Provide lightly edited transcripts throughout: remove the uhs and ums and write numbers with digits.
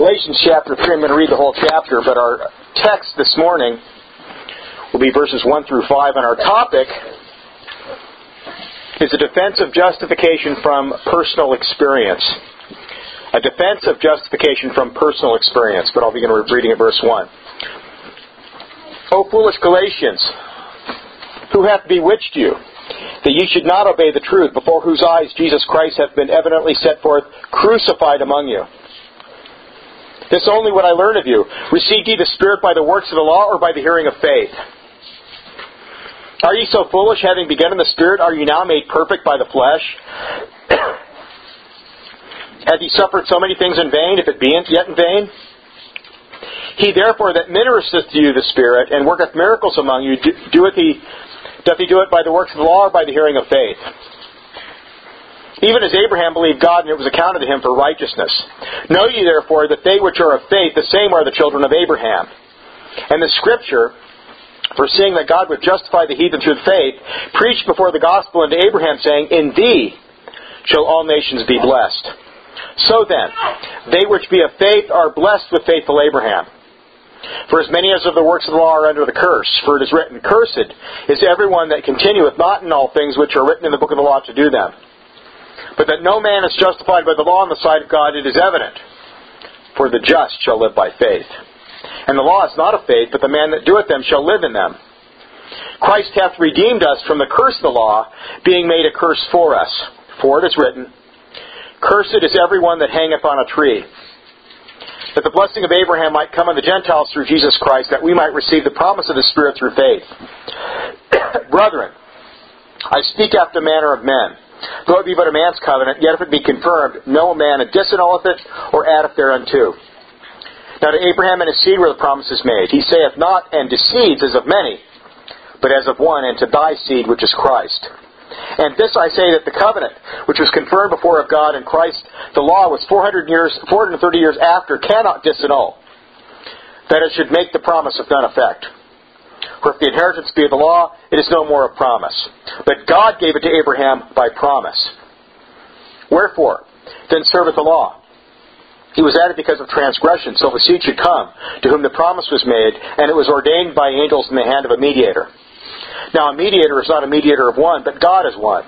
Galatians chapter 3, I'm going to read the whole chapter, but our text this morning will be verses 1 through 5, and our topic is a defense of justification from personal experience. A defense of justification from personal experience, but I'll begin reading at verse 1. O foolish Galatians, who hath bewitched you, that ye should not obey the truth, before whose eyes Jesus Christ hath been evidently set forth, crucified among you? This only would I learn of you. Received ye the Spirit by the works of the law, or by the hearing of faith? Are ye so foolish, having begun in the Spirit, are ye now made perfect by the flesh? Have ye suffered so many things in vain, if it be yet in vain? He therefore that ministereth to you the Spirit, and worketh miracles among you, doth he do it by the works of the law, or by the hearing of faith? Even as Abraham believed God, and it was accounted to him for righteousness. Know ye therefore that they which are of faith, the same are the children of Abraham. And the Scripture, foreseeing that God would justify the heathen through faith, preached before the gospel unto Abraham, saying, In thee shall all nations be blessed. So then, they which be of faith are blessed with faithful Abraham. For as many as of the works of the law are under the curse, for it is written, Cursed is everyone that continueth not in all things which are written in the book of the law to do them. But that no man is justified by the law in the sight of God, it is evident. For the just shall live by faith. And the law is not of faith, but the man that doeth them shall live in them. Christ hath redeemed us from the curse of the law, being made a curse for us. For it is written, Cursed is everyone that hangeth on a tree, that the blessing of Abraham might come on the Gentiles through Jesus Christ, that we might receive the promise of the Spirit through faith. Brethren, I speak after the manner of men. Though it be but a man's covenant, yet if it be confirmed, no man disannuleth it, or addeth thereunto. Now to Abraham and his seed were the promises made. He saith not, and to seeds as of many, but as of one, and to thy seed, which is Christ. And this I say, that the covenant, which was confirmed before of God in Christ, the law was 430 years after, cannot disannul, that it should make the promise of none effect. For if the inheritance be of the law, it is no more a promise. But God gave it to Abraham by promise. Wherefore, then serveth the law? He was added because of transgression, so the seed should come, to whom the promise was made, and it was ordained by angels in the hand of a mediator. Now a mediator is not a mediator of one, but God is one.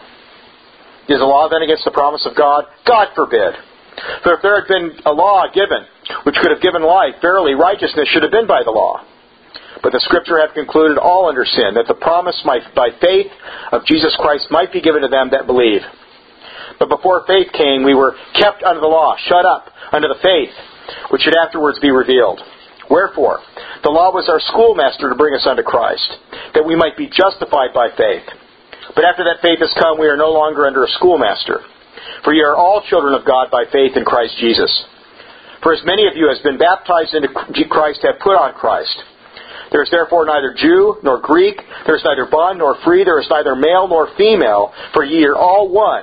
Is the law then against the promise of God? God forbid. For if there had been a law given, which could have given life, verily righteousness should have been by the law. But the Scripture hath concluded all under sin, that the promise might by faith of Jesus Christ might be given to them that believe. But before faith came, we were kept under the law, shut up under the faith, which should afterwards be revealed. Wherefore, the law was our schoolmaster to bring us unto Christ, that we might be justified by faith. But after that faith has come, we are no longer under a schoolmaster. For ye are all children of God by faith in Christ Jesus. For as many of you as been baptized into Christ have put on Christ. There is therefore neither Jew nor Greek, there is neither bond nor free, there is neither male nor female, for ye are all one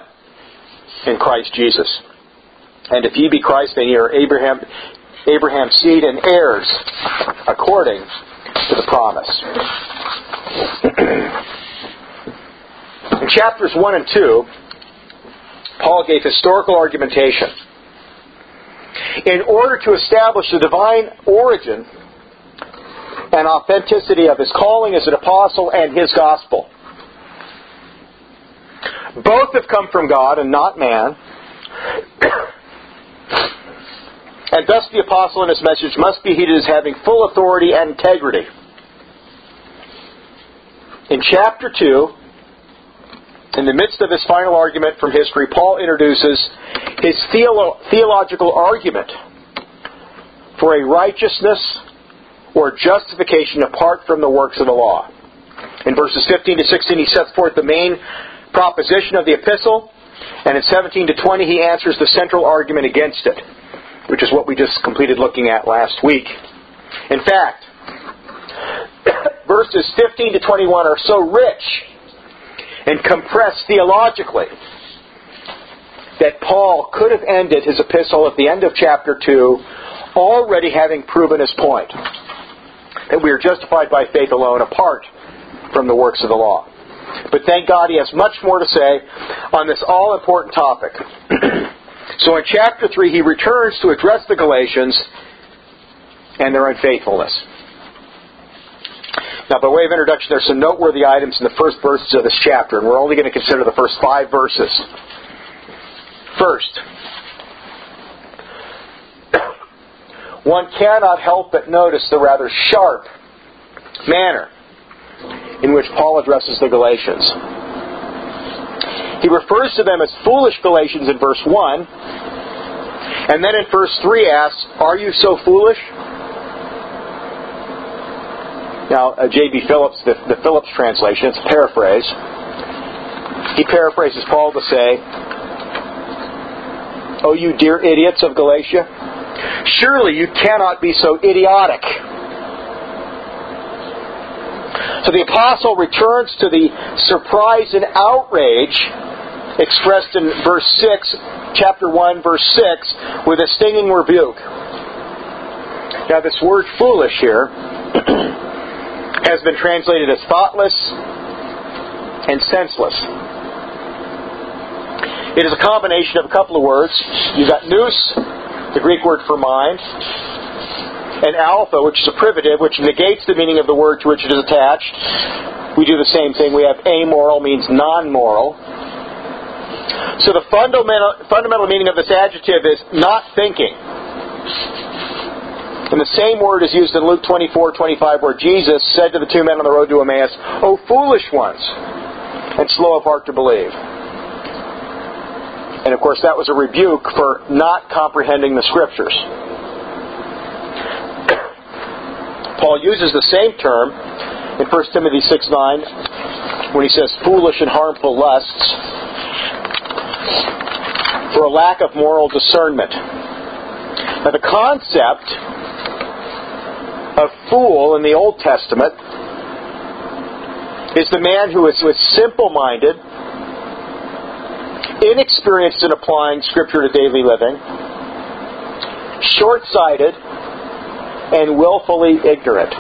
in Christ Jesus. And if ye be Christ, then ye are Abraham's seed and heirs according to the promise. In chapters 1 and 2, Paul gave historical argumentation in order to establish the divine origin and authenticity of his calling as an apostle and his gospel. Both have come from God and not man. And thus the apostle and his message must be heeded as having full authority and integrity. In chapter 2, in the midst of his final argument from history, Paul introduces his theological argument for a righteousness or justification apart from the works of the law. In verses 15 to 16, he sets forth the main proposition of the epistle, and in 17 to 20, he answers the central argument against it, which is what we just completed looking at last week. In fact, verses 15 to 21 are so rich and compressed theologically that Paul could have ended his epistle at the end of chapter 2 already having proven his point, that we are justified by faith alone apart from the works of the law. But thank God he has much more to say on this all-important topic. So in chapter 3, he returns to address the Galatians and their unfaithfulness. Now, by way of introduction, there's some noteworthy items in the first verses of this chapter, and we're only going to consider the first 5 verses. First, one cannot help but notice the rather sharp manner in which Paul addresses the Galatians. He refers to them as foolish Galatians in verse 1, and then in verse 3 asks, "Are you so foolish?" Now, J.B. Phillips, the Phillips translation, it's a paraphrase. He paraphrases Paul to say, "Oh, you dear idiots of Galatia, surely you cannot be so idiotic." So the apostle returns to the surprise and outrage expressed in verse 6, chapter 1, verse 6, with a stinging rebuke. Now this word foolish here has been translated as thoughtless and senseless. It is a combination of a couple of words. You've got nous, the Greek word for mind, and alpha, which is a privative, which negates the meaning of the word to which it is attached. We do the same thing. We have amoral means non-moral. So the fundamental meaning of this adjective is not thinking. And the same word is used in Luke 24:25, where Jesus said to the 2 men on the road to Emmaus, "O foolish ones, and slow of heart to believe." And of course that was a rebuke for not comprehending the Scriptures. Paul uses the same term in 1 Timothy 6:9 when he says foolish and harmful lusts for a lack of moral discernment. Now the concept of fool in the Old Testament is the man who is simple-minded, inexperienced in applying Scripture to daily living, short-sighted, and willfully ignorant.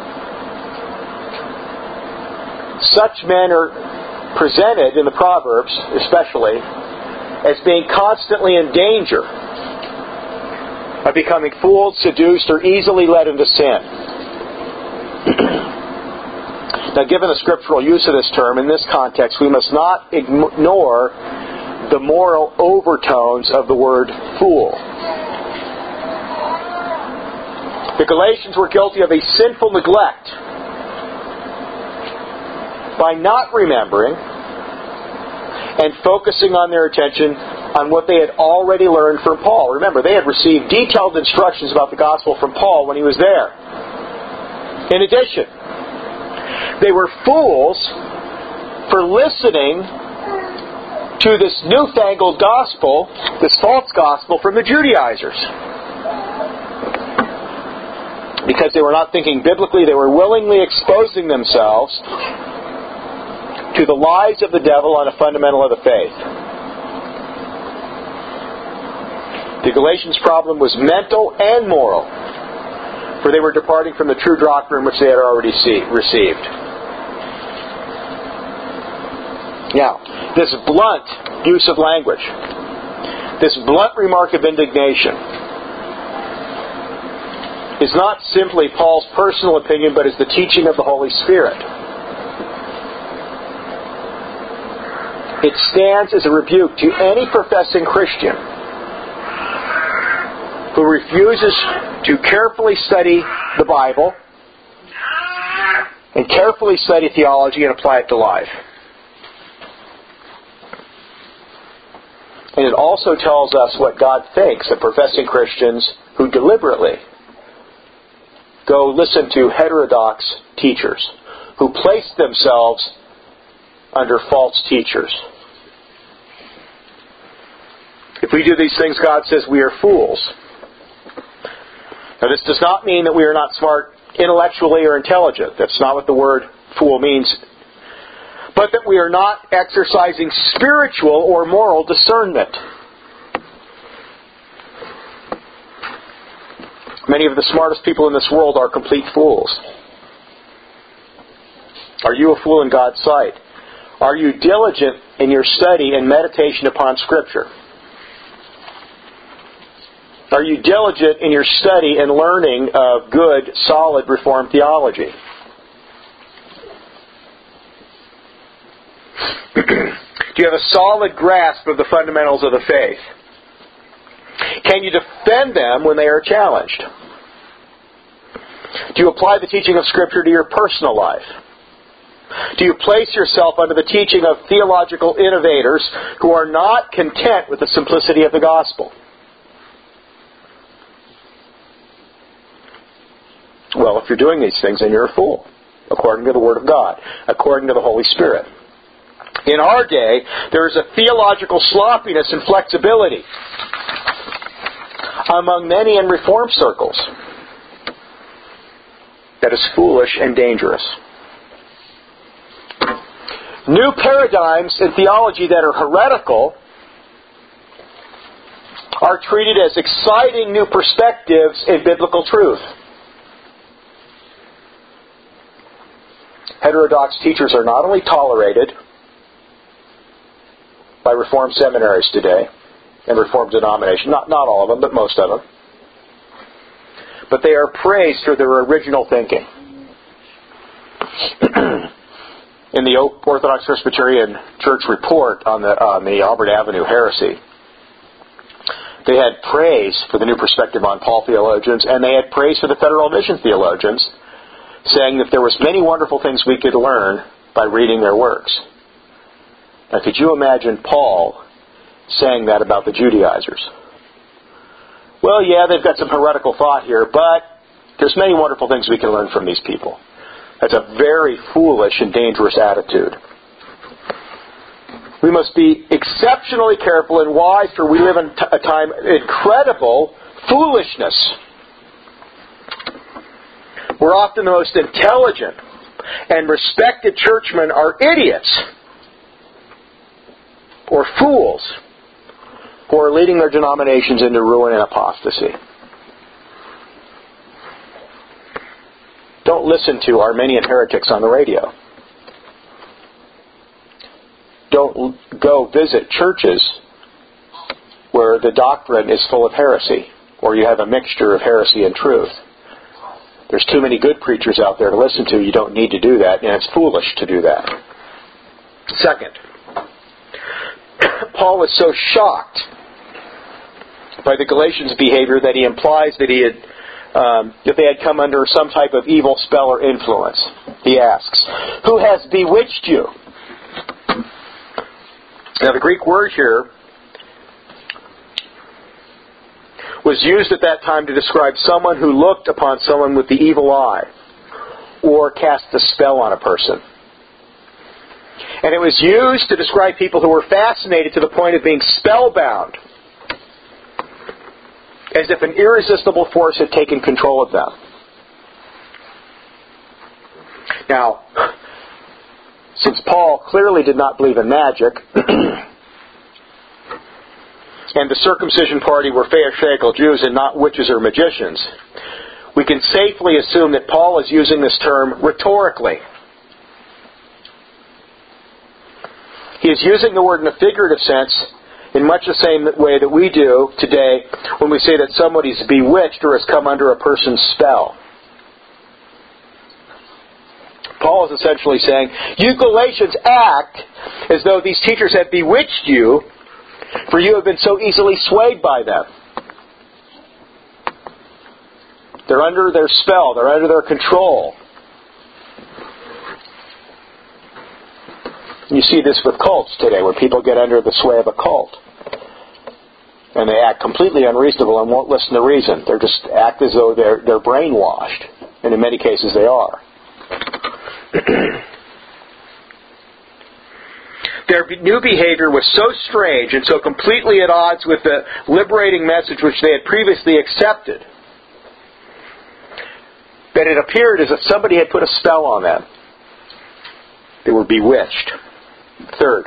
Such men are presented in the Proverbs, especially, as being constantly in danger of becoming fooled, seduced, or easily led into sin. Now, given the scriptural use of this term in this context, we must not ignore the moral overtones of the word fool. The Galatians were guilty of a sinful neglect by not remembering and focusing on their attention on what they had already learned from Paul. Remember, they had received detailed instructions about the gospel from Paul when he was there. In addition, they were fools for listening to this newfangled gospel, this false gospel from the Judaizers. Because they were not thinking biblically, they were willingly exposing themselves to the lies of the devil on a fundamental of the faith. The Galatians' problem was mental and moral, for they were departing from the true doctrine which they had already received. Now, this blunt use of language, this blunt remark of indignation, is not simply Paul's personal opinion, but is the teaching of the Holy Spirit. It stands as a rebuke to any professing Christian who refuses to carefully study the Bible and carefully study theology and apply it to life. And it also tells us what God thinks of professing Christians who deliberately go listen to heterodox teachers who place themselves under false teachers. If we do these things, God says we are fools. Now, this does not mean that we are not smart intellectually or intelligent. That's not what the word fool means. But that we are not exercising spiritual or moral discernment. Many of the smartest people in this world are complete fools. Are you a fool in God's sight? Are you diligent in your study and meditation upon Scripture? Are you diligent in your study and learning of good, solid Reformed theology? Do you have a solid grasp of the fundamentals of the faith? Can you defend them when they are challenged? Do you apply the teaching of Scripture to your personal life? Do you place yourself under the teaching of theological innovators who are not content with the simplicity of the gospel? Well, if you're doing these things, then you're a fool, according to the Word of God, according to the Holy Spirit. In our day, there is a theological sloppiness and flexibility among many in Reform circles that is foolish and dangerous. New paradigms in theology that are heretical are treated as exciting new perspectives in biblical truth. Heterodox teachers are not only tolerated by Reformed seminaries today and Reformed denominations, not all of them, but most of them, but they are praised for their original thinking. In the Orthodox Presbyterian Church report on the Albert Avenue heresy, they had praise for the new perspective on Paul theologians, and they had praise for the Federal Mission theologians, saying that there was many wonderful things we could learn by reading their works. Now, could you imagine Paul saying that about the Judaizers? Well, yeah, they've got some heretical thought here, but there's many wonderful things we can learn from these people. That's a very foolish and dangerous attitude. We must be exceptionally careful and wise, for we live in a time of incredible foolishness. We're often the most intelligent and respected churchmen are idiots or fools who are leading their denominations into ruin and apostasy. Don't listen to Arminian heretics on the radio. Don't go visit churches where the doctrine is full of heresy, or you have a mixture of heresy and truth. There's too many good preachers out there to listen to. You don't need to do that, and it's foolish to do that. Second, Paul was so shocked by the Galatians' behavior that he implies that that they had come under some type of evil spell or influence. He asks, "Who has bewitched you?" Now, the Greek word here was used at that time to describe someone who looked upon someone with the evil eye or cast a spell on a person. And it was used to describe people who were fascinated to the point of being spellbound, as if an irresistible force had taken control of them. Now, since Paul clearly did not believe in magic, and the circumcision party were Pharisaical Jews and not witches or magicians, we can safely assume that Paul is using this term rhetorically. He is using the word in a figurative sense in much the same way that we do today when we say that somebody's bewitched or has come under a person's spell. Paul is essentially saying, you Galatians act as though these teachers have bewitched you, for you have been so easily swayed by them. They're under their spell. They're under their control. You see this with cults today, where people get under the sway of a cult. And they act completely unreasonable and won't listen to reason. They just act as though they're brainwashed. And in many cases they are. Their new behavior was so strange and so completely at odds with the liberating message which they had previously accepted that it appeared as if somebody had put a spell on them. They were bewitched. Third,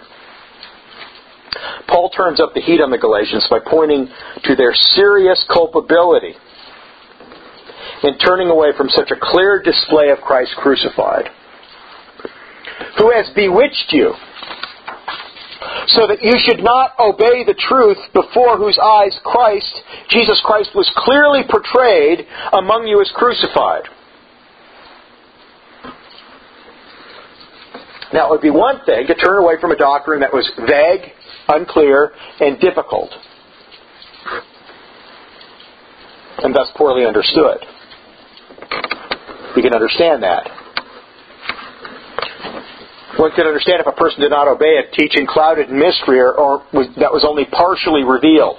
Paul turns up the heat on the Galatians by pointing to their serious culpability in turning away from such a clear display of Christ crucified. Who has bewitched you? so that you should not obey the truth before whose eyes Jesus Christ was clearly portrayed among you as crucified. Now, it would be one thing to turn away from a doctrine that was vague, unclear, and difficult, and thus poorly understood. We can understand that. One could understand if a person did not obey a teaching clouded in mystery or that was only partially revealed.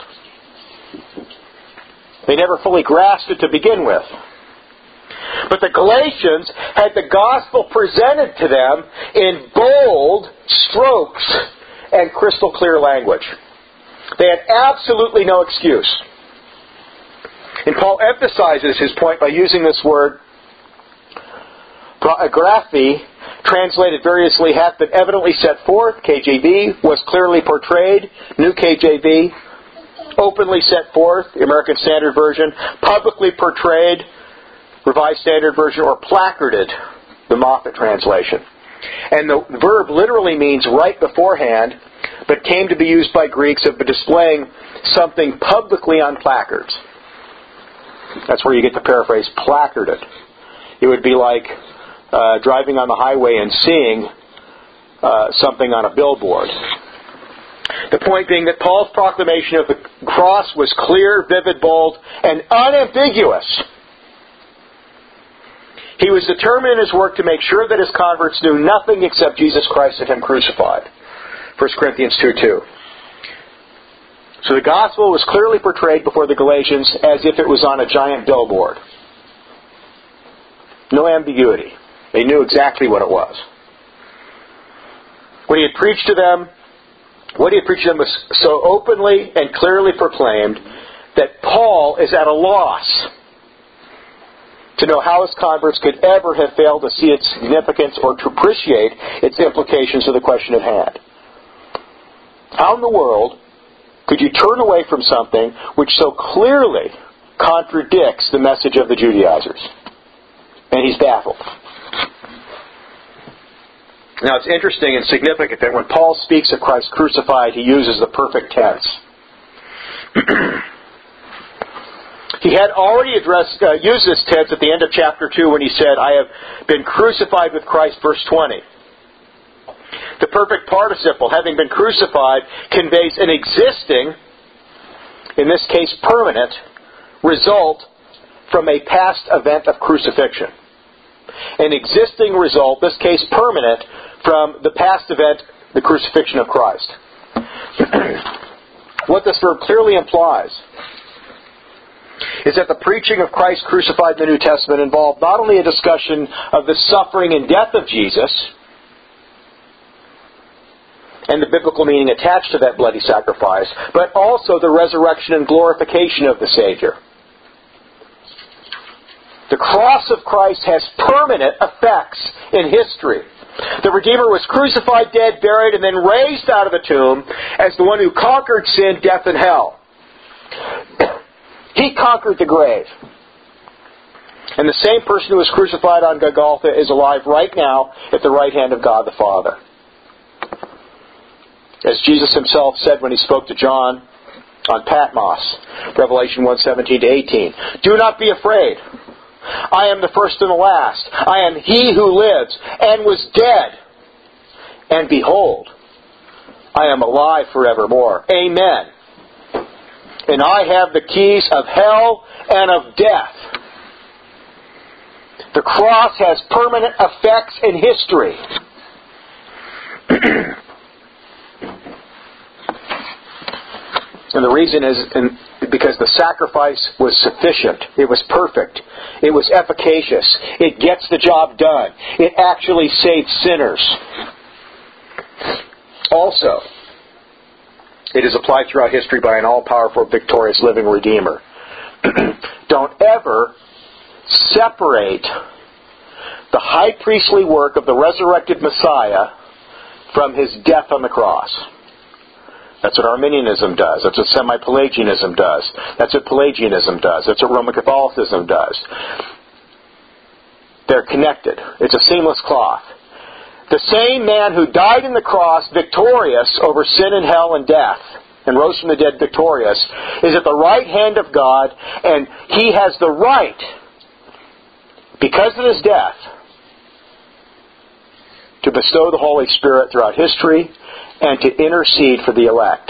They never fully grasped it to begin with. But the Galatians had the gospel presented to them in bold strokes and crystal clear language. They had absolutely no excuse. And Paul emphasizes his point by using this word, graphe, translated variously, hath been evidently set forth, KJV, was clearly portrayed, New KJV, openly set forth, the American Standard Version, publicly portrayed, Revised Standard Version, or placarded, the Moffat translation. And the verb literally means right beforehand, but came to be used by Greeks of displaying something publicly on placards. That's where you get the paraphrase, placarded. It would be like driving on the highway and seeing something on a billboard. The point being that Paul's proclamation of the cross was clear, vivid, bold, and unambiguous. He was determined in his work to make sure that his converts knew nothing except Jesus Christ and Him crucified. 1 Corinthians 2:2. So the gospel was clearly portrayed before the Galatians as if it was on a giant billboard. No ambiguity. They knew exactly what it was. What he had preached to them was so openly and clearly proclaimed that Paul is at a loss to know how his converts could ever have failed to see its significance or to appreciate its implications of the question at hand. How in the world could you turn away from something which so clearly contradicts the message of the Judaizers? And he's baffled. Now it's interesting and significant that when Paul speaks of Christ crucified, he uses the perfect tense. He had already used this tense at the end of chapter 2 when he said, I have been crucified with Christ, verse 20. The perfect participle, having been crucified, conveys an existing, in this case permanent, result from a past event of crucifixion. An existing result, this case permanent, from the past event, the crucifixion of Christ. What this verb clearly implies is that the preaching of Christ crucified in the New Testament involved not only a discussion of the suffering and death of Jesus and the biblical meaning attached to that bloody sacrifice, but also the resurrection and glorification of the Savior. The cross of Christ has permanent effects in history. The Redeemer was crucified, dead, buried, and then raised out of the tomb as the one who conquered sin, death, and hell. He conquered the grave. And the same person who was crucified on Golgotha is alive right now at the right hand of God the Father. As Jesus himself said when he spoke to John on Patmos, Revelation 1:17-18, do not be afraid. I am the first and the last. I am he who lives and was dead. And behold, I am alive forevermore. Amen. And I have the keys of hell and of death. The cross has permanent effects in history. And the reason is because the sacrifice was sufficient. It was perfect. It was efficacious. It gets the job done. It actually saves sinners. Also, it is applied throughout history by an all-powerful, victorious, living Redeemer. Don't ever separate the high priestly work of the resurrected Messiah from his death on the cross. That's what Arminianism does. That's what Semi-Pelagianism does. That's what Pelagianism does. That's what Roman Catholicism does. They're connected. It's a seamless cloth. The same man who died on the cross victorious over sin and hell and death and rose from the dead victorious is at the right hand of God, and He has the right, because of His death, to bestow the Holy Spirit throughout history and to intercede for the elect.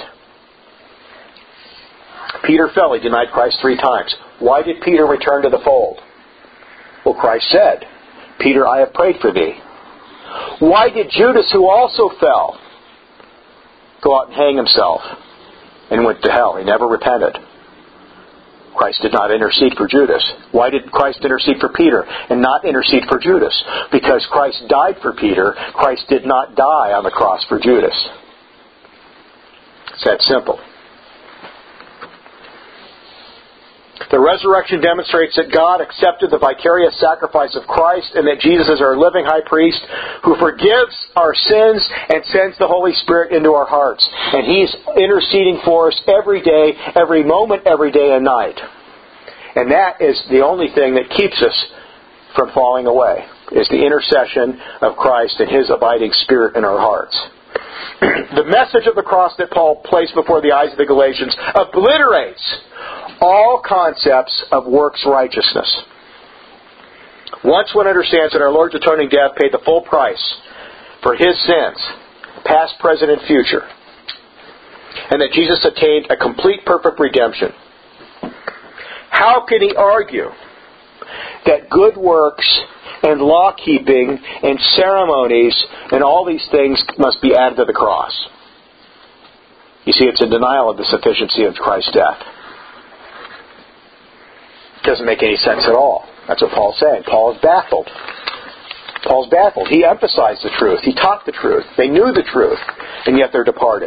Peter fell. He denied Christ 3 times. Why did Peter return to the fold? Well, Christ said, Peter, I have prayed for thee. Why did Judas, who also fell, go out and hang himself and went to hell? He never repented. Christ did not intercede for Judas. Why did Christ intercede for Peter and not intercede for Judas? Because Christ died for Peter. Christ did not die on the cross for Judas. It's that simple. The resurrection demonstrates that God accepted the vicarious sacrifice of Christ and that Jesus is our living high priest who forgives our sins and sends the Holy Spirit into our hearts. And He's interceding for us every day, every moment, every day and night. And that is the only thing that keeps us from falling away, is the intercession of Christ and His abiding Spirit in our hearts. The message of the cross that Paul placed before the eyes of the Galatians obliterates all concepts of works righteousness. Once one understands that our Lord's atoning death paid the full price for his sins, past, present, and future, and that Jesus attained a complete, perfect redemption, how can he argue that good works and law-keeping and ceremonies and all these things must be added to the cross? You see, it's in denial of the sufficiency of Christ's death. It doesn't make any sense at all. That's what Paul's saying. Paul is baffled. Paul's baffled. He emphasized the truth. He taught the truth. They knew the truth, and yet they're departed.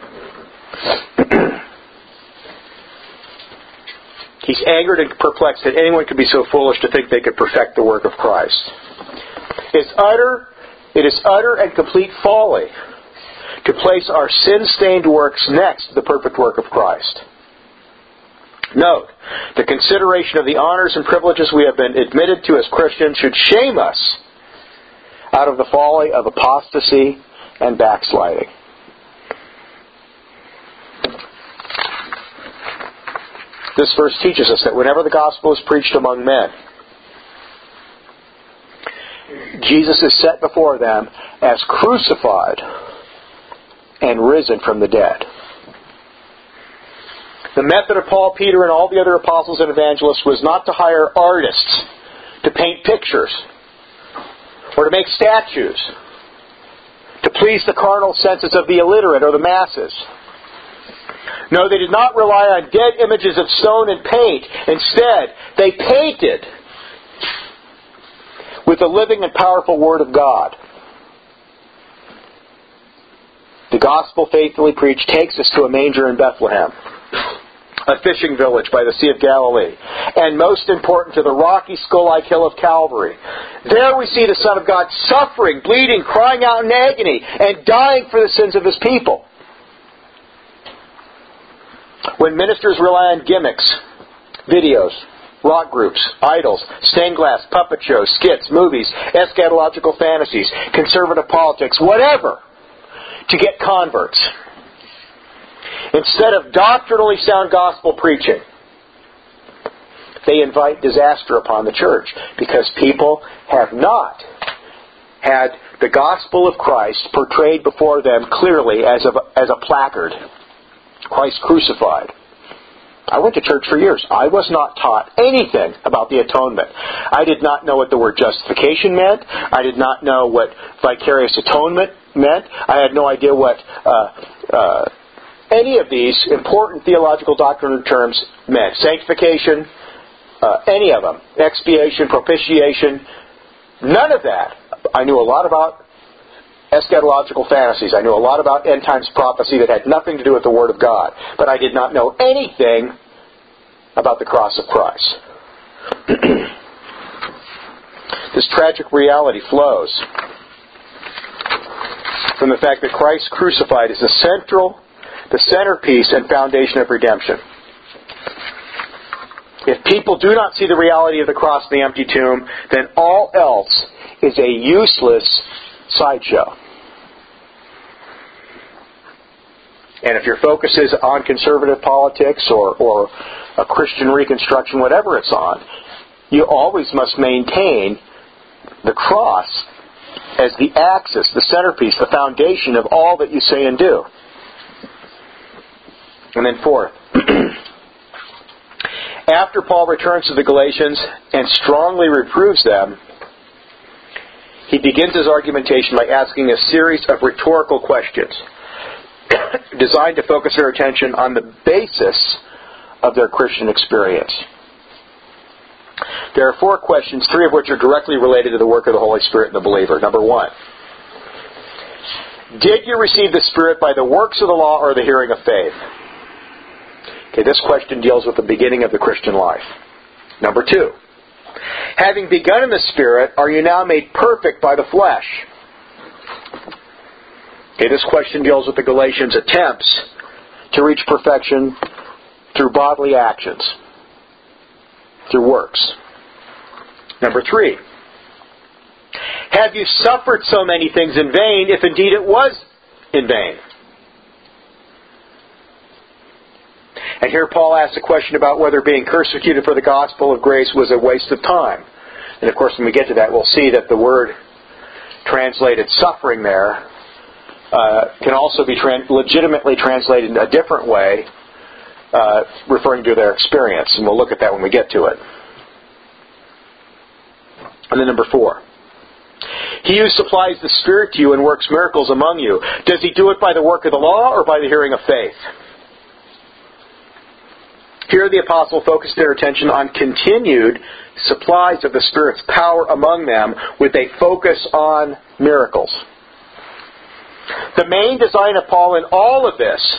He's angered and perplexed that anyone could be so foolish to think they could perfect the work of Christ. It is utter and complete folly to place our sin-stained works next to the perfect work of Christ. Note, the consideration of the honors and privileges we have been admitted to as Christians should shame us out of the folly of apostasy and backsliding. This verse teaches us that whenever the gospel is preached among men, Jesus is set before them as crucified and risen from the dead. The method of Paul, Peter, and all the other apostles and evangelists was not to hire artists to paint pictures or to make statues to please the carnal senses of the illiterate or the masses. No, they did not rely on dead images of stone and paint. Instead, they painted with the living and powerful Word of God. The gospel faithfully preached takes us to a manger in Bethlehem, a fishing village by the Sea of Galilee, and most important, to the rocky skull-like hill of Calvary. There we see the Son of God suffering, bleeding, crying out in agony, and dying for the sins of His people. When ministers rely on gimmicks, videos, rock groups, idols, stained glass, puppet shows, skits, movies, eschatological fantasies, conservative politics, whatever, to get converts, instead of doctrinally sound gospel preaching, they invite disaster upon the church because people have not had the gospel of Christ portrayed before them clearly as a placard. Christ crucified. I went to church for years. I was not taught anything about the atonement. I did not know what the word justification meant. I did not know what vicarious atonement meant. I had no idea what any of these important theological doctrinal terms meant. Sanctification, any of them. Expiation, propitiation, none of that. I knew a lot about eschatological fantasies. I knew a lot about end times prophecy that had nothing to do with the Word of God. But I did not know anything about the cross of Christ. This tragic reality flows from the fact that Christ crucified is the centerpiece and foundation of redemption. If people do not see the reality of the cross and the empty tomb, then all else is a useless sideshow. And if your focus is on conservative politics or a Christian reconstruction, whatever it's on, you always must maintain the cross as the axis, the centerpiece, the foundation of all that you say and do. And then fourth, after Paul returns to the Galatians and strongly reproves them, he begins his argumentation by asking a series of rhetorical questions designed to focus their attention on the basis of their Christian experience. There are 4 questions, 3 of which are directly related to the work of the Holy Spirit in the believer. Number 1, did you receive the Spirit by the works of the law or the hearing of faith? Okay, this question deals with the beginning of the Christian life. Number 2, having begun in the Spirit, are you now made perfect by the flesh? Okay, this question deals with the Galatians' attempts to reach perfection through bodily actions, through works. Number 3, have you suffered so many things in vain, if indeed it was in vain? And here Paul asks a question about whether being persecuted for the gospel of grace was a waste of time. And of course, when we get to that, we'll see that the word translated suffering there can also be legitimately translated in a different way, referring to their experience. And we'll look at that when we get to it. And then number 4. He who supplies the Spirit to you and works miracles among you, does he do it by the work of the law or by the hearing of faith? Here the apostle focused their attention on continued supplies of the Spirit's power among them with a focus on miracles. The main design of Paul in all of this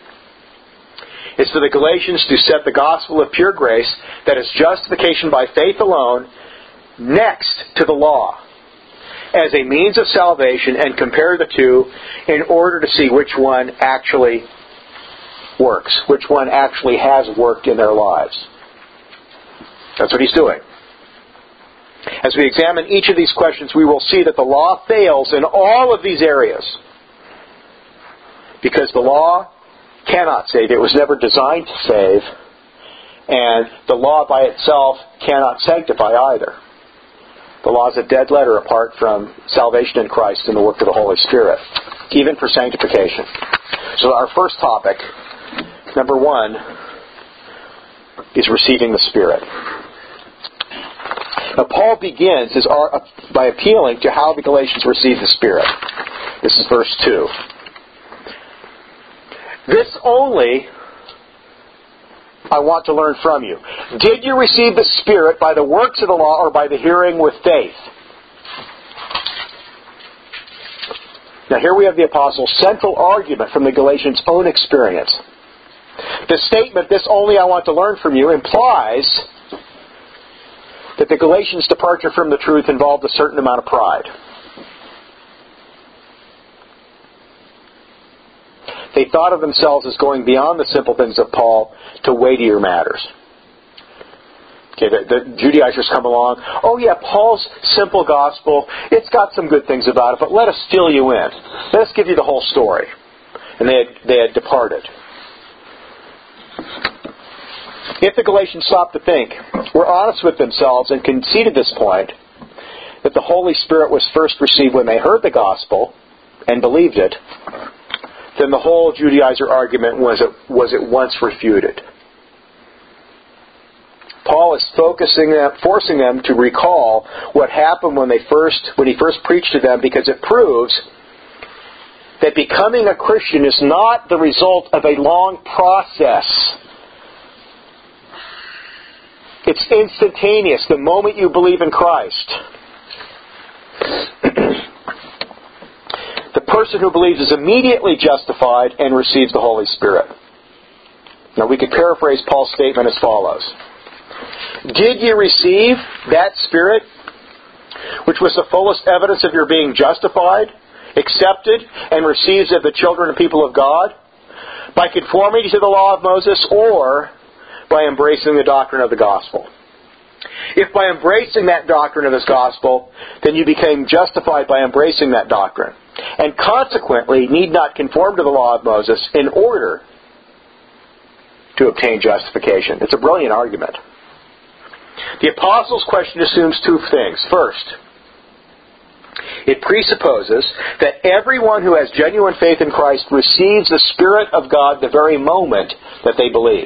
is for the Galatians to set the gospel of pure grace, that is justification by faith alone, next to the law as a means of salvation, and compare the two in order to see which one actually works, which one actually has worked in their lives. That's what he's doing. As we examine each of these questions, we will see that the law fails in all of these areas, because the law cannot save. It was never designed to save, and the law by itself cannot sanctify either. The law is a dead letter apart from salvation in Christ and the work of the Holy Spirit, even for sanctification. So our first topic, number 1, is receiving the Spirit. Now Paul begins by appealing to how the Galatians received the Spirit. This is verse 2. This only I want to learn from you. Did you receive the Spirit by the works of the law or by the hearing with faith? Now here we have the apostle's central argument from the Galatians' own experience. The statement, this only I want to learn from you, implies that the Galatians' departure from the truth involved a certain amount of pride. They thought of themselves as going beyond the simple things of Paul to weightier matters. Okay, the Judaizers come along. Oh yeah, Paul's simple gospel, it's got some good things about it, but let us steal you in. Let us give you the whole story. And they had departed. If the Galatians stopped to think, were honest with themselves, and conceded this point, that the Holy Spirit was first received when they heard the gospel and believed it, then the whole Judaizer argument was at once refuted. Paul is forcing them to recall what happened when he first preached to them, because it proves that becoming a Christian is not the result of a long process. It's instantaneous, the moment you believe in Christ. The person who believes is immediately justified and receives the Holy Spirit. Now we could paraphrase Paul's statement as follows. Did you receive that Spirit, which was the fullest evidence of your being justified, accepted, and received of the children and people of God, by conformity to the law of Moses, or by embracing the doctrine of the gospel? If by embracing that doctrine of this gospel, then you became justified by embracing that doctrine, and consequently need not conform to the law of Moses in order to obtain justification. It's a brilliant argument. The Apostles' question assumes two things. First, it presupposes that everyone who has genuine faith in Christ receives the Spirit of God the very moment that they believe.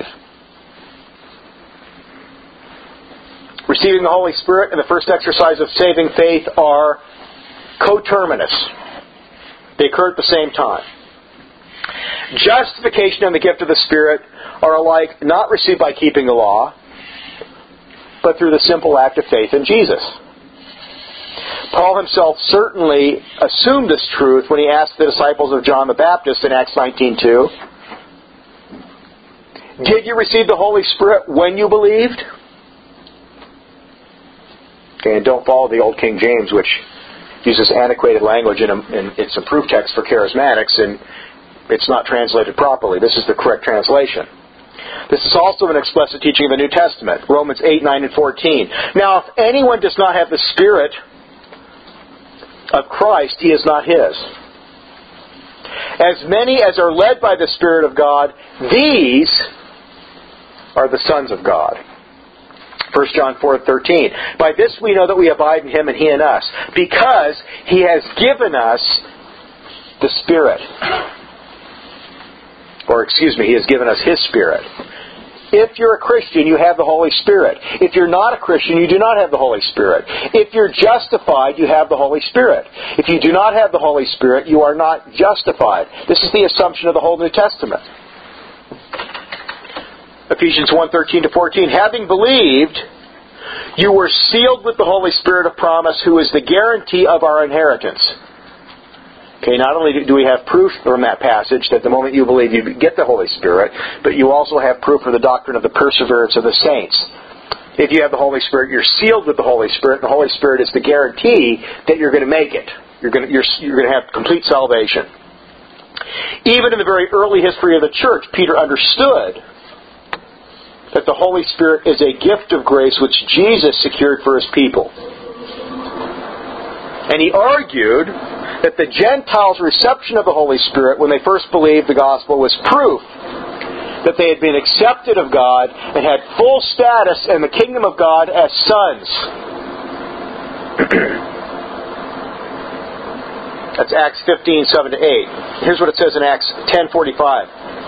Receiving the Holy Spirit and the first exercise of saving faith are coterminous. They occur at the same time. Justification and the gift of the Spirit are alike not received by keeping the law, but through the simple act of faith in Jesus. Paul himself certainly assumed this truth when he asked the disciples of John the Baptist in Acts 19:2, "Did you receive the Holy Spirit when you believed?" Okay, and don't follow the old King James, which uses antiquated language in its proof text for charismatics, and it's not translated properly. This is the correct translation. This is also an explicit teaching of the New Testament, Romans 8, 9, and 14. Now, if anyone does not have the Spirit of Christ, he is not his. As many as are led by the Spirit of God, these are the sons of God. 1 John 4:13. By this we know that we abide in Him and He in us, because He has given us the Spirit. He has given us His Spirit. If you're a Christian, you have the Holy Spirit. If you're not a Christian, you do not have the Holy Spirit. If you're justified, you have the Holy Spirit. If you do not have the Holy Spirit, you are not justified. This is the assumption of the whole New Testament. Ephesians 1:13-14. Having believed, you were sealed with the Holy Spirit of promise, who is the guarantee of our inheritance. Okay, not only do we have proof from that passage that the moment you believe you get the Holy Spirit, but you also have proof for the doctrine of the perseverance of the saints. If you have the Holy Spirit, you're sealed with the Holy Spirit, and the Holy Spirit is the guarantee that you're going to make it. You're going to have complete salvation. Even in the very early history of the church, Peter understood that the Holy Spirit is a gift of grace which Jesus secured for His people. And he argued that the Gentiles' reception of the Holy Spirit when they first believed the gospel was proof that they had been accepted of God and had full status in the kingdom of God as sons. That's Acts 15:7-8. Here's what it says in Acts 10:45.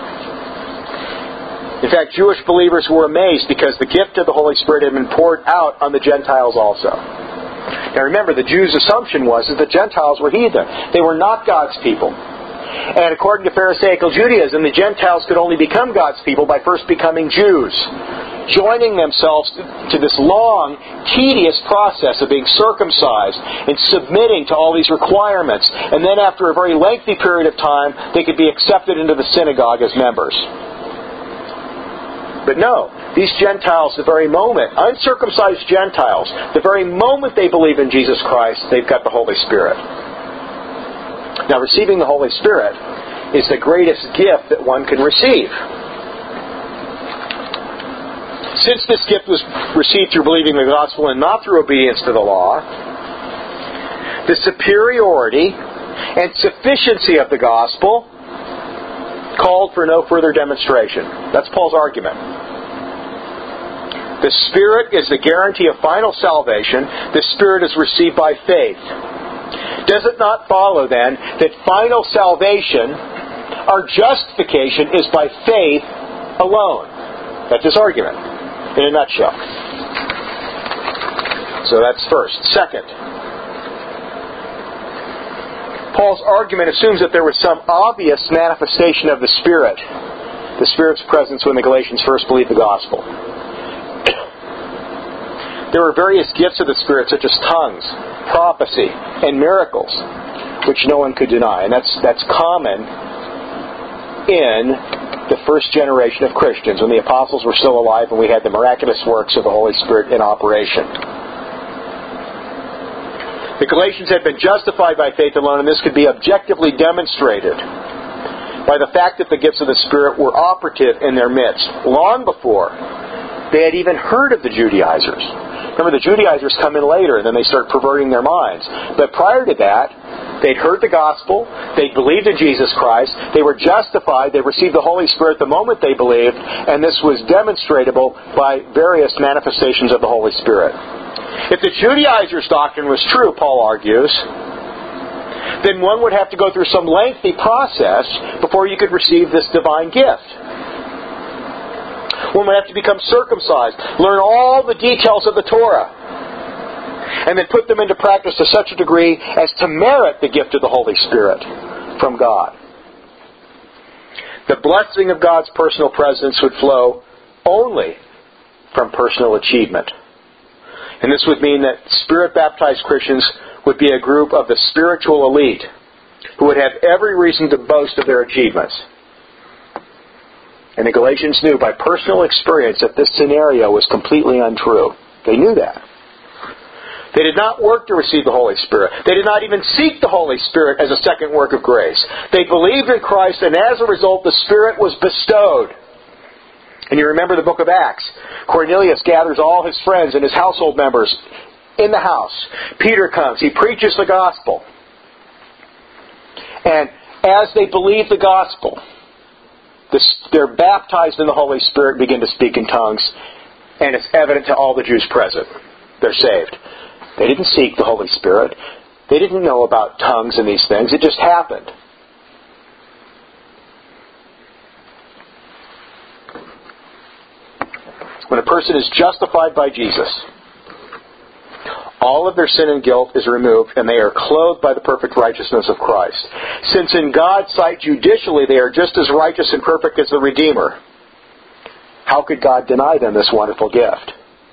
In fact, Jewish believers were amazed because the gift of the Holy Spirit had been poured out on the Gentiles also. Now remember, the Jews' assumption was that the Gentiles were heathen. They were not God's people. And according to Pharisaical Judaism, the Gentiles could only become God's people by first becoming Jews, joining themselves to this long, tedious process of being circumcised and submitting to all these requirements. And then after a very lengthy period of time, they could be accepted into the synagogue as members. But no, these Gentiles, the very moment, uncircumcised Gentiles, the very moment they believe in Jesus Christ, they've got the Holy Spirit. Now, receiving the Holy Spirit is the greatest gift that one can receive. Since this gift was received through believing the gospel and not through obedience to the law, the superiority and sufficiency of the gospel called for no further demonstration. That's Paul's argument. The Spirit is the guarantee of final salvation. The Spirit is received by faith. Does it not follow then that final salvation, our justification, is by faith alone? That's his argument, in a nutshell. So that's first. Second, Paul's argument assumes that there was some obvious manifestation of the Spirit's presence when the Galatians first believed the gospel. There were various gifts of the Spirit, such as tongues, prophecy, and miracles, which no one could deny. And that's common in the first generation of Christians, when the apostles were still alive and we had the miraculous works of the Holy Spirit in operation. The Galatians had been justified by faith alone, and this could be objectively demonstrated by the fact that the gifts of the Spirit were operative in their midst long before they had even heard of the Judaizers. Remember, the Judaizers come in later, and then they start perverting their minds. But prior to that, they'd heard the gospel, they believed in Jesus Christ, they were justified, they received the Holy Spirit the moment they believed, and this was demonstratable by various manifestations of the Holy Spirit. If the Judaizers' doctrine was true, Paul argues, then one would have to go through some lengthy process before you could receive this divine gift. One would have to become circumcised, learn all the details of the Torah, and then put them into practice to such a degree as to merit the gift of the Holy Spirit from God. The blessing of God's personal presence would flow only from personal achievement. And this would mean that Spirit-baptized Christians would be a group of the spiritual elite who would have every reason to boast of their achievements. And the Galatians knew by personal experience that this scenario was completely untrue. They knew that. They did not work to receive the Holy Spirit. They did not even seek the Holy Spirit as a second work of grace. They believed in Christ, and as a result, the Spirit was bestowed. And you remember the book of Acts. Cornelius gathers all his friends and his household members in the house. Peter comes. He preaches the gospel. And as they believe the gospel, they're baptized in the Holy Spirit and begin to speak in tongues. And it's evident to all the Jews present. They're saved. They didn't seek the Holy Spirit. They didn't know about tongues and these things. It just happened. When a person is justified by Jesus, all of their sin and guilt is removed, and they are clothed by the perfect righteousness of Christ. Since in God's sight, judicially, they are just as righteous and perfect as the Redeemer, how could God deny them this wonderful gift?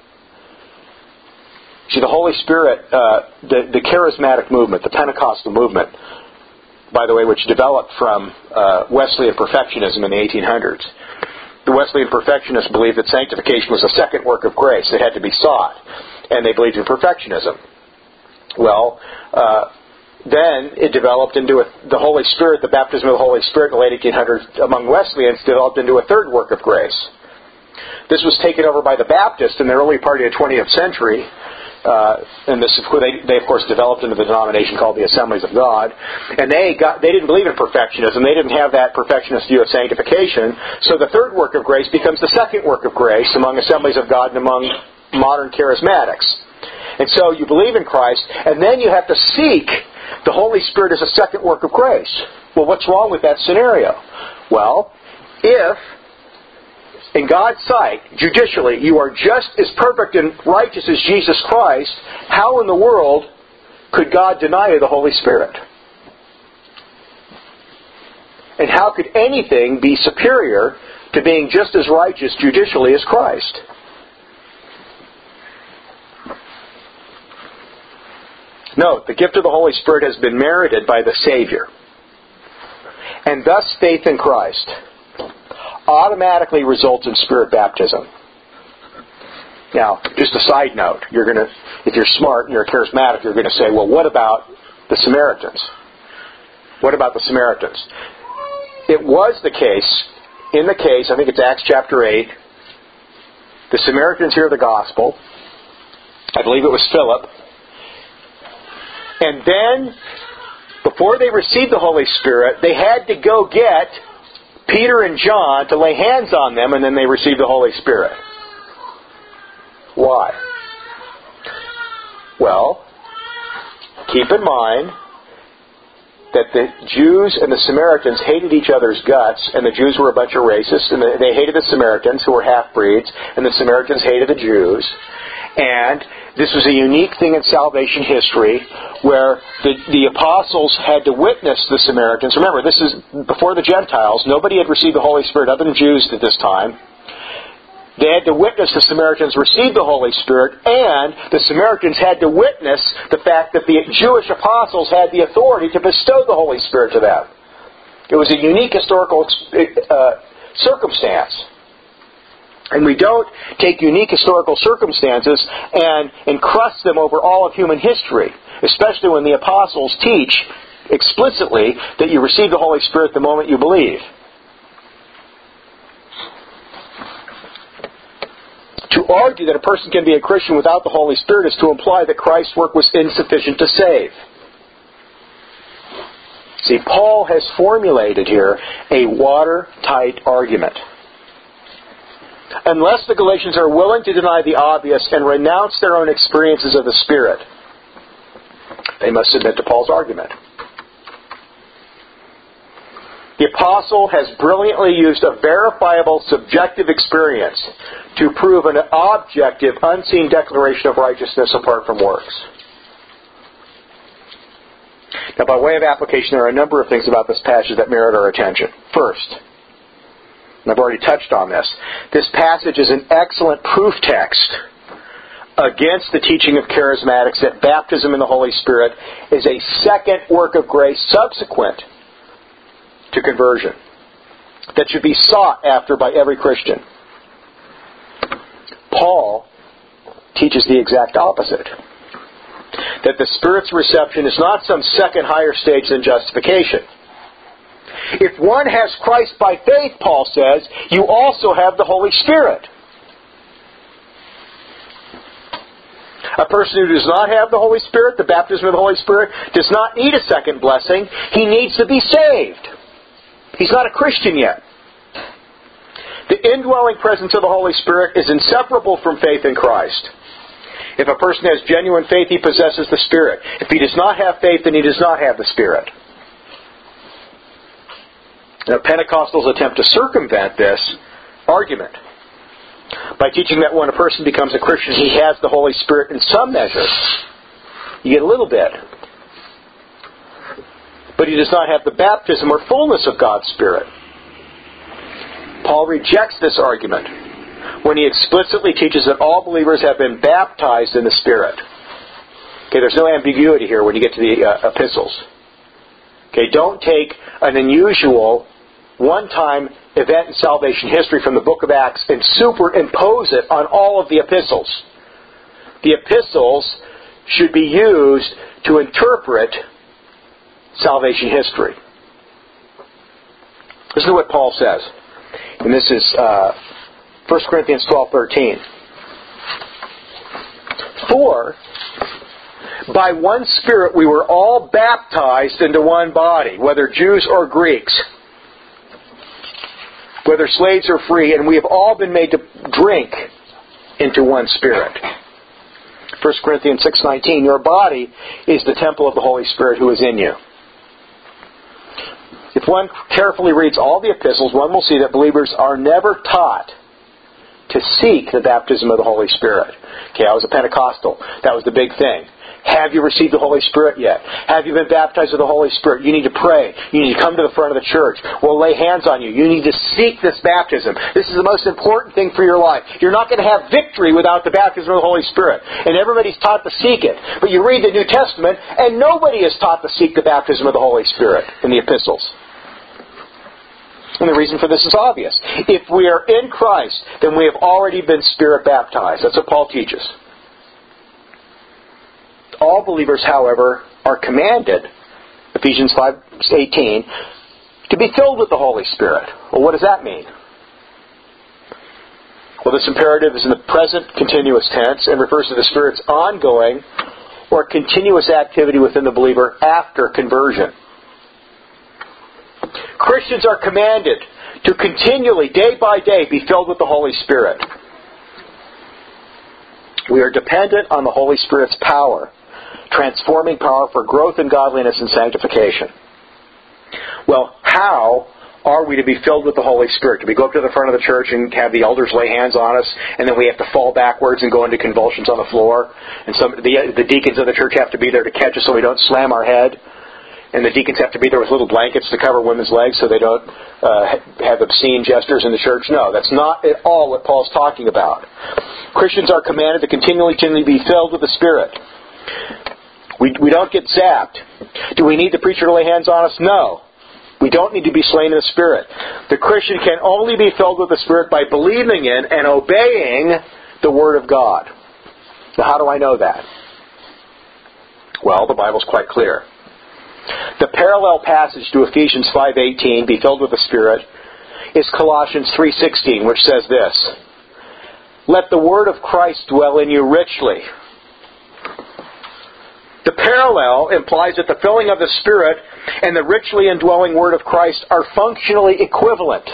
See, the Holy Spirit, the charismatic movement, the Pentecostal movement, by the way, which developed from Wesleyan perfectionism in the 1800s. The Wesleyan perfectionists believed that sanctification was a second work of grace. It had to be sought. And they believed in perfectionism. Well, then it developed into the Holy Spirit, the baptism of the Holy Spirit in the late 1800s among Wesleyans developed into a third work of grace. This was taken over by the Baptists in the early part of the 20th century. And they of course developed into the denomination called the Assemblies of God, and they didn't believe in perfectionism. They didn't have that perfectionist view of sanctification. So the third work of grace becomes the second work of grace among Assemblies of God and among modern charismatics. And so you believe in Christ, and then you have to seek the Holy Spirit as a second work of grace. Well, what's wrong with that scenario? Well, if in God's sight, judicially, you are just as perfect and righteous as Jesus Christ, how in the world could God deny you the Holy Spirit? And how could anything be superior to being just as righteous judicially as Christ? Note, the gift of the Holy Spirit has been merited by the Savior. And thus faith in Christ automatically results in Spirit baptism. Now, just a side note, if you're smart and you're a charismatic, you're going to say, well, what about the Samaritans? What about the Samaritans? It was the case, I think it's Acts chapter 8, the Samaritans hear the gospel. I believe it was Philip. And then, before they received the Holy Spirit, they had to go get Peter and John to lay hands on them, and then they received the Holy Spirit. Why? Well, keep in mind that the Jews and the Samaritans hated each other's guts, and the Jews were a bunch of racists, and they hated the Samaritans, who were half-breeds, and the Samaritans hated the Jews. And this was a unique thing in salvation history where the apostles had to witness the Samaritans. Remember, this is before the Gentiles. Nobody had received the Holy Spirit other than Jews at this time. They had to witness the Samaritans receive the Holy Spirit, and the Samaritans had to witness the fact that the Jewish apostles had the authority to bestow the Holy Spirit to them. It was a unique historical circumstance. And we don't take unique historical circumstances and encrust them over all of human history, especially when the apostles teach explicitly that you receive the Holy Spirit the moment you believe. To argue that a person can be a Christian without the Holy Spirit is to imply that Christ's work was insufficient to save. See, Paul has formulated here a watertight argument. Unless the Galatians are willing to deny the obvious and renounce their own experiences of the Spirit, they must submit to Paul's argument. The apostle has brilliantly used a verifiable subjective experience to prove an objective, unseen declaration of righteousness apart from works. Now, by way of application, there are a number of things about this passage that merit our attention. First, and I've already touched on this passage is an excellent proof text against the teaching of charismatics that baptism in the Holy Spirit is a second work of grace subsequent to conversion that should be sought after by every Christian. Paul teaches the exact opposite. That the Spirit's reception is not some second higher stage than justification. If one has Christ by faith, Paul says, you also have the Holy Spirit. A person who does not have the Holy Spirit, the baptism of the Holy Spirit, does not need a second blessing. He needs to be saved. He's not a Christian yet. The indwelling presence of the Holy Spirit is inseparable from faith in Christ. If a person has genuine faith, he possesses the Spirit. If he does not have faith, then he does not have the Spirit. Now, Pentecostals attempt to circumvent this argument by teaching that when a person becomes a Christian, he has the Holy Spirit in some measure. You get a little bit. But he does not have the baptism or fullness of God's Spirit. Paul rejects this argument when he explicitly teaches that all believers have been baptized in the Spirit. Okay, there's no ambiguity here when you get to the epistles. Okay, don't take an unusual one-time event in salvation history from the book of Acts and superimpose it on all of the epistles. The epistles should be used to interpret salvation history. Listen to what Paul says. And this is 1 Corinthians 12:13. For by one Spirit we were all baptized into one body, whether Jews or Greeks, whether slaves or free, and we have all been made to drink into one Spirit. 1 Corinthians 6:19, your body is the temple of the Holy Spirit who is in you. If one carefully reads all the epistles, one will see that believers are never taught to seek the baptism of the Holy Spirit. Okay, I was a Pentecostal. That was the big thing. Have you received the Holy Spirit yet? Have you been baptized with the Holy Spirit? You need to pray. You need to come to the front of the church. We'll lay hands on you. You need to seek this baptism. This is the most important thing for your life. You're not going to have victory without the baptism of the Holy Spirit. And everybody's taught to seek it. But you read the New Testament, and nobody is taught to seek the baptism of the Holy Spirit in the epistles. And the reason for this is obvious. If we are in Christ, then we have already been Spirit baptized. That's what Paul teaches. All believers, however, are commanded, Ephesians 5:18, to be filled with the Holy Spirit. Well, what does that mean? Well, this imperative is in the present continuous tense and refers to the Spirit's ongoing or continuous activity within the believer after conversion. Christians are commanded to continually, day by day, be filled with the Holy Spirit. We are dependent on the Holy Spirit's power, transforming power for growth in godliness and sanctification. Well, how are we to be filled with the Holy Spirit? Do we go up to the front of the church and have the elders lay hands on us, and then we have to fall backwards and go into convulsions on the floor? And the deacons of the church have to be there to catch us so we don't slam our head? And the deacons have to be there with little blankets to cover women's legs so they don't have obscene gestures in the church? No, that's not at all what Paul's talking about. Christians are commanded to continually be filled with the Spirit. We don't get zapped. Do we need the preacher to lay hands on us? No. We don't need to be slain in the Spirit. The Christian can only be filled with the Spirit by believing in and obeying the Word of God. Now, how do I know that? Well, the Bible's quite clear. The parallel passage to Ephesians 5:18, be filled with the Spirit, is Colossians 3:16, which says this, let the word of Christ dwell in you richly. The parallel implies that the filling of the Spirit and the richly indwelling word of Christ are functionally equivalent.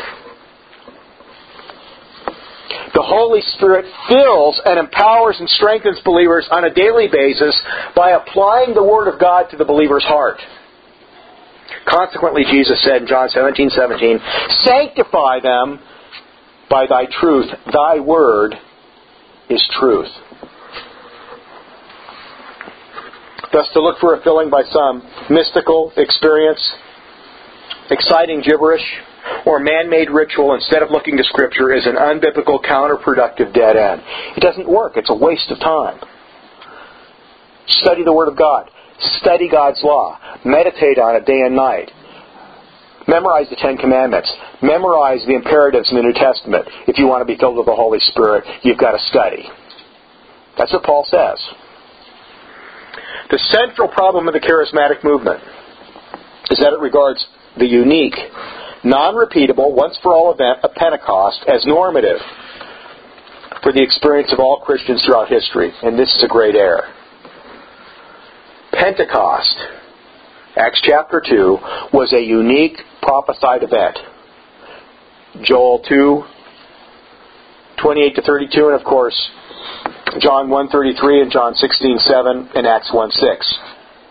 The Holy Spirit fills and empowers and strengthens believers on a daily basis by applying the Word of God to the believer's heart. Consequently, Jesus said in John 17:17, "Sanctify them by thy truth. Thy word is truth." Thus, to look for a filling by some mystical experience, exciting gibberish, or man-made ritual instead of looking to Scripture is an unbiblical, counterproductive dead end. It doesn't work. It's a waste of time. Study the Word of God. Study God's law. Meditate on it day and night. Memorize the Ten Commandments. Memorize the imperatives in the New Testament. If you want to be filled with the Holy Spirit, you've got to study. That's what Paul says. The central problem of the charismatic movement is that it regards the unique, non-repeatable, once-for-all event of Pentecost as normative for the experience of all Christians throughout history. And this is a great error. Pentecost, Acts chapter 2, was a unique prophesied event. Joel 2, 28-32, and of course, John 1:33 and John 16:7 and Acts 1:6.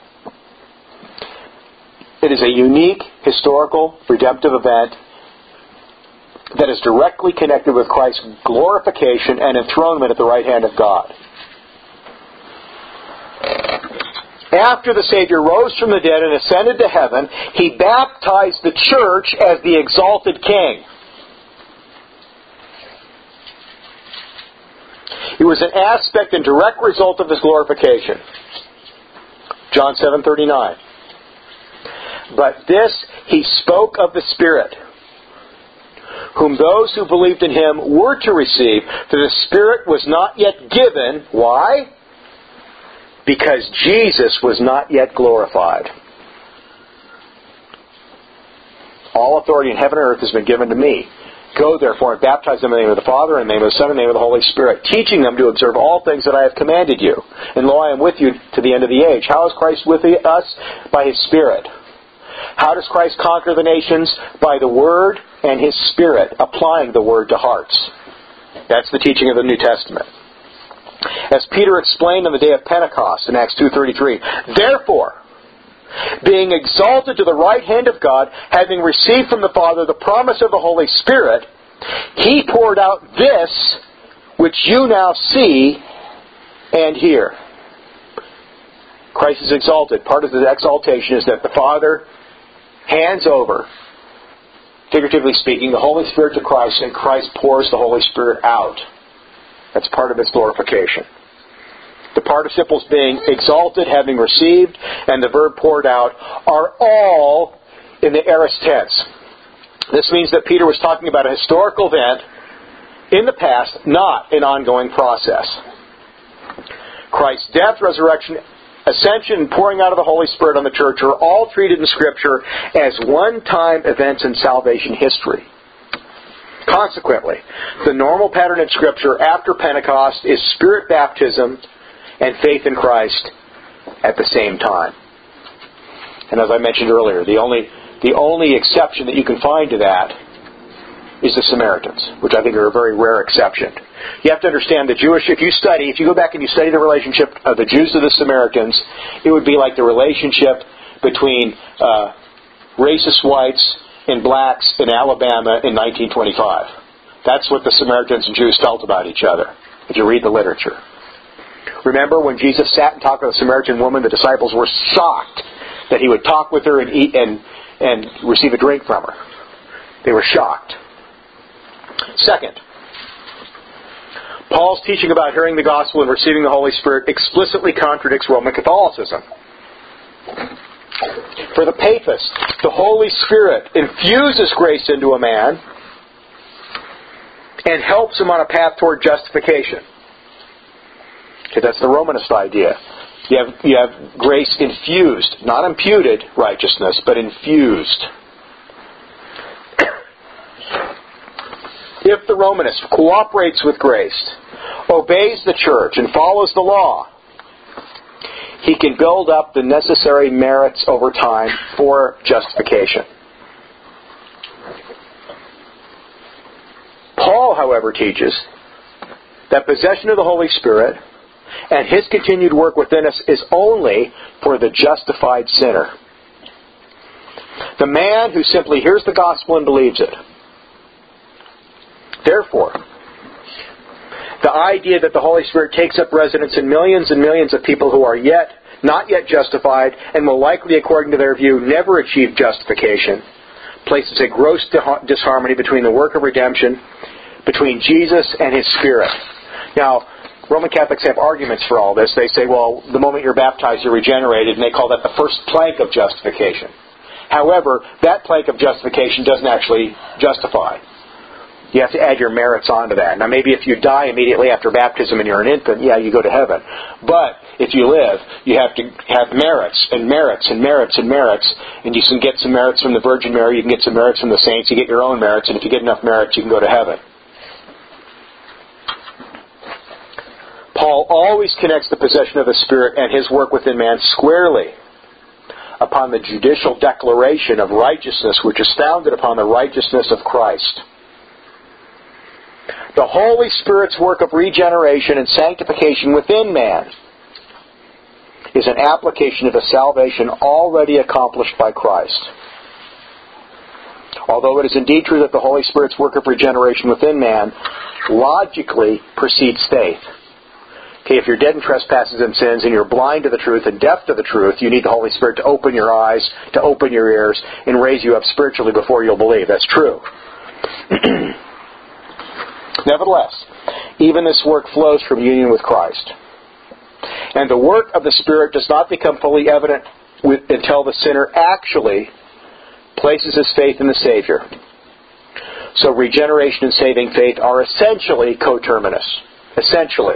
It is a unique, historical, redemptive event that is directly connected with Christ's glorification and enthronement at the right hand of God. After the Savior rose from the dead and ascended to heaven, He baptized the church as the exalted King. It was an aspect and direct result of His glorification. John 7:39. But this He spoke of the Spirit, whom those who believed in Him were to receive, for the Spirit was not yet given. Why? Because Jesus was not yet glorified. All authority in heaven and earth has been given to me. Go therefore and baptize them in the name of the Father, and in the name of the Son, and in the name of the Holy Spirit, teaching them to observe all things that I have commanded you. And lo, I am with you to the end of the age. How is Christ with us? By His Spirit. How does Christ conquer the nations? By the Word and His Spirit, applying the Word to hearts. That's the teaching of the New Testament. As Peter explained on the day of Pentecost in Acts 2:33, therefore, being exalted to the right hand of God, having received from the Father the promise of the Holy Spirit, He poured out this which you now see and hear. Christ is exalted. Part of the exaltation is that the Father hands over, figuratively speaking, the Holy Spirit to Christ, and Christ pours the Holy Spirit out. That's part of His glorification. The participles being exalted, having received, and the verb poured out are all in the aorist tense. This means that Peter was talking about a historical event in the past, not an ongoing process. Christ's death, resurrection, ascension, and pouring out of the Holy Spirit on the church are all treated in Scripture as one-time events in salvation history. Consequently, the normal pattern in Scripture after Pentecost is Spirit baptism and faith in Christ at the same time. And as I mentioned earlier, the only exception that you can find to that is the Samaritans, which I think are a very rare exception. You have to understand if you go back and you study the relationship of the Jews to the Samaritans, it would be like the relationship between racist whites and blacks in Alabama in 1925. That's what the Samaritans and Jews felt about each other, if you read the literature. Remember when Jesus sat and talked with a Samaritan woman, the disciples were shocked that He would talk with her and eat and receive a drink from her. They were shocked. Second, Paul's teaching about hearing the gospel and receiving the Holy Spirit explicitly contradicts Roman Catholicism. For the papists, the Holy Spirit infuses grace into a man and helps him on a path toward justification. Okay, that's the Romanist idea. You have grace infused, not imputed righteousness, but infused. If the Romanist cooperates with grace obeys the church and follows the law, he can build up the necessary merits over time for justification. Paul, however, teaches that possession of the Holy Spirit and His continued work within us is only for the justified sinner. The man who simply hears the gospel and believes it. Therefore, the idea that the Holy Spirit takes up residence in millions and millions of people who are not yet justified and will likely, according to their view, never achieve justification, places a gross disharmony between the work of redemption, between Jesus and His Spirit. Now, Roman Catholics have arguments for all this. They say, well, the moment you're baptized, you're regenerated, and they call that the first plank of justification. However, that plank of justification doesn't actually justify. You have to add your merits onto that. Now, maybe if you die immediately after baptism and you're an infant, you go to heaven. But if you live, you have to have merits and merits and merits and merits. And you can get some merits from the Virgin Mary, you can get some merits from the saints, you get your own merits, and if you get enough merits, you can go to heaven. Paul always connects the possession of the Spirit and His work within man squarely upon the judicial declaration of righteousness, which is founded upon the righteousness of Christ. The Holy Spirit's work of regeneration and sanctification within man is an application of the salvation already accomplished by Christ. Although it is indeed true that the Holy Spirit's work of regeneration within man logically precedes faith. If you're dead in trespasses and sins and you're blind to the truth and deaf to the truth, you need the Holy Spirit to open your eyes, to open your ears, and raise you up spiritually before you'll believe. That's true. Nevertheless, even this work flows from union with Christ. And the work of the Spirit does not become fully evident until the sinner actually places his faith in the Savior. So regeneration and saving faith are essentially coterminous. Essentially.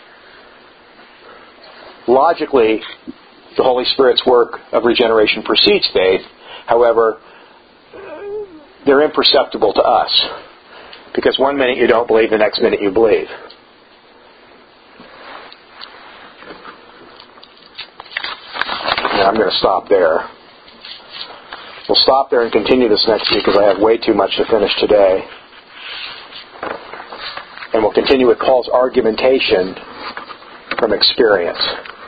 Logically, the Holy Spirit's work of regeneration precedes faith. However, they're imperceptible to us. Because one minute you don't believe, the next minute you believe. Now I'm going to stop there. We'll stop there and continue this next week because I have way too much to finish today. And we'll continue with Paul's argumentation from experience.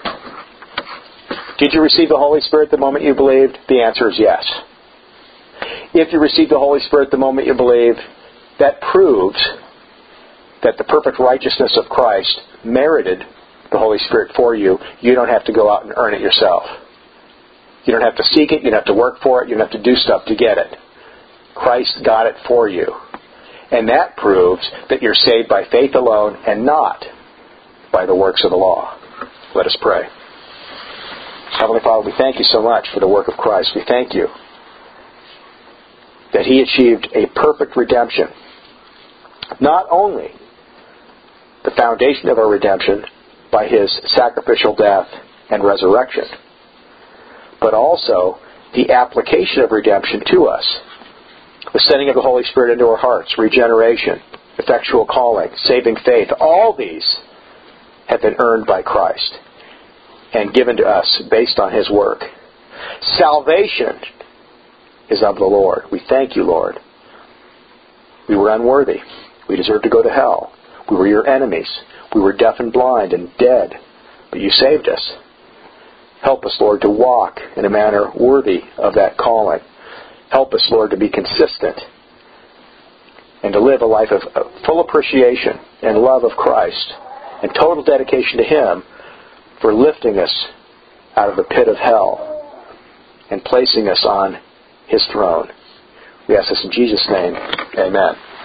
Did you receive the Holy Spirit the moment you believed? The answer is yes. If you received the Holy Spirit the moment you believed, that proves that the perfect righteousness of Christ merited the Holy Spirit for you. You don't have to go out and earn it yourself. You don't have to seek it. You don't have to work for it. You don't have to do stuff to get it. Christ got it for you. And that proves that you're saved by faith alone and not by the works of the law. Let us pray. Heavenly Father, we thank you so much for the work of Christ. We thank you that He achieved a perfect redemption. Not only the foundation of our redemption by His sacrificial death and resurrection, but also the application of redemption to us. The sending of the Holy Spirit into our hearts, regeneration, effectual calling, saving faith, all these have been earned by Christ and given to us based on His work. Salvation is of the Lord. We thank you, Lord. We were unworthy. We deserved to go to hell. We were your enemies. We were deaf and blind and dead, but you saved us. Help us, Lord, to walk in a manner worthy of that calling. Help us, Lord, to be consistent and to live a life of full appreciation and love of Christ and total dedication to Him for lifting us out of the pit of hell and placing us on His throne. We ask this in Jesus' name. Amen.